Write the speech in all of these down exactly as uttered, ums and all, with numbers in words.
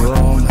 grown.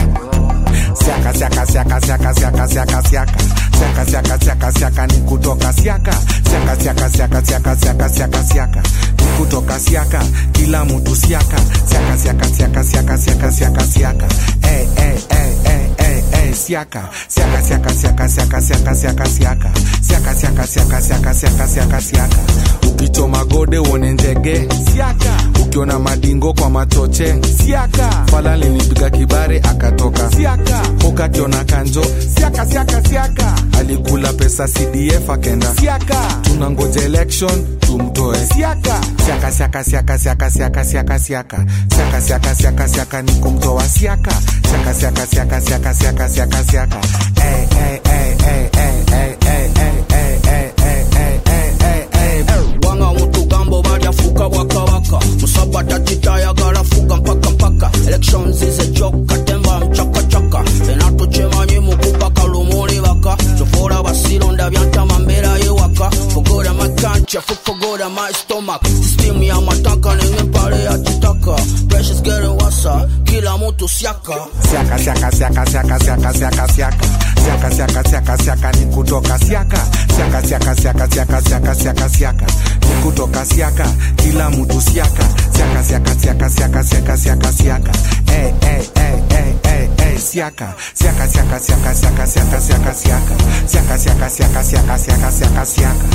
Siaka siaka siaka siaka siaka siaka siaka siaka siaka siaka siaka ni kutoka siaka siaka siaka siaka siaka siaka siaka siaka ni kutoka siaka kila mtu siaka siaka siaka siaka siaka siaka siaka siaka eh eh eh eh eh eh siaka siaka siaka siaka siaka siaka siaka siaka siaka siaka siaka siaka siaka siaka siaka ukichoma gode uone njege siaka ukiona madingo kwa machoche siaka fala linipiga kibare akatoka siaka poka kiona kanjo siaka siaka siaka alikula pesa C D F akenda siaka tunangoja election tumtoe siaka siaka siaka siaka siaka siaka siaka siaka siaka siaka siaka siaka ni kumtoa siaka siaka siaka siaka siaka siaka siaka siaka eh eh eh eh eh eh eh eh eh eh eh wanga mtu gambo baada fuka waka waka musabata titaya gara fuka mpaka mpaka elections is a joke katemba mchaka chaka enato chemanyi mukuba kalumuri waka chofora basironda byantama mbera yewaka fogora makancha fogora my stomach system ya mataka nenge pale ya chitaka precious getting wasa kila mtu siaka siaka siaka siaka siaka siaka siaka siaka siaka siaka siaka siaka ni kutoka siaka siaka siaka siaka siaka siaka siaka siaka ni kutoka siaka kila mtu siaka siaka siaka siaka siaka siaka siaka siaka eh eh eh eh eh eh siaka siaka siaka siaka siaka siaka siaka siaka siaka siaka siaka siaka siaka siaka siaka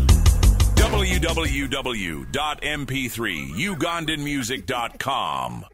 w w w dot m p three ugandan music dot com